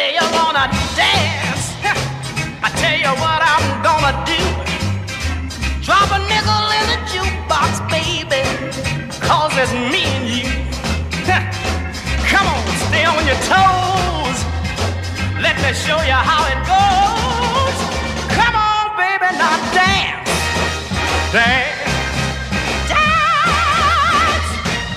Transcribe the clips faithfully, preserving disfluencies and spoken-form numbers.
say you wanna dance, I tell you what I'm gonna do. Drop a nickel in the jukebox, baby, cause it's me and you. Come on, stay on your toes. Let me show you how it goes. Come on, baby, now dance. Dance. Dance.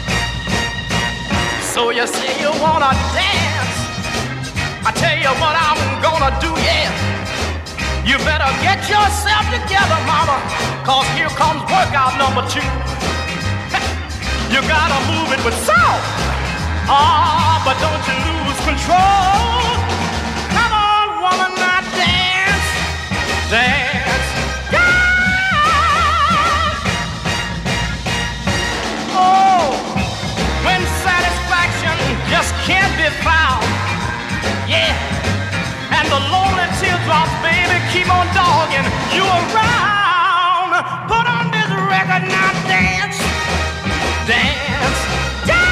So you say you wanna dance. I tell you what I'm gonna do, yeah. You better get yourself together, mama, cause here comes workout number two. You gotta move it with soul. Ah, but don't you lose control. Come on, woman, now dance. Dance. Dance. Oh, when satisfaction just can't be found. Yeah. And the lonely teardrops, baby, keep on dogging you around. Put on this record, now dance. Dance. Dance.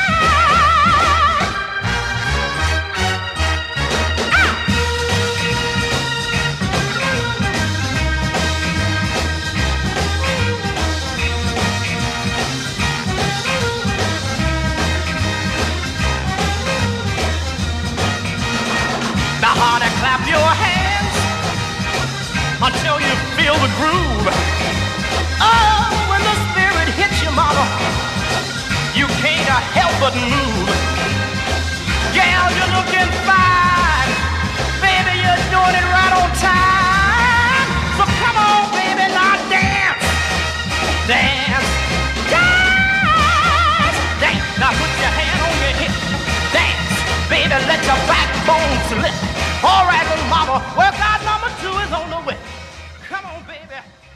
Now, honey, clap your hands until you feel the groove. Oh, when the spirit hits you, mama, you can't help but move. Yeah, you're looking fine. Baby, you're doing it right on time. So come on, baby, now dance. Dance. Dance. Dance. Now put your hand on your hip. Dance. Baby, let your backbone slip. All right, little mama, workout number two is on the way. Come on, baby.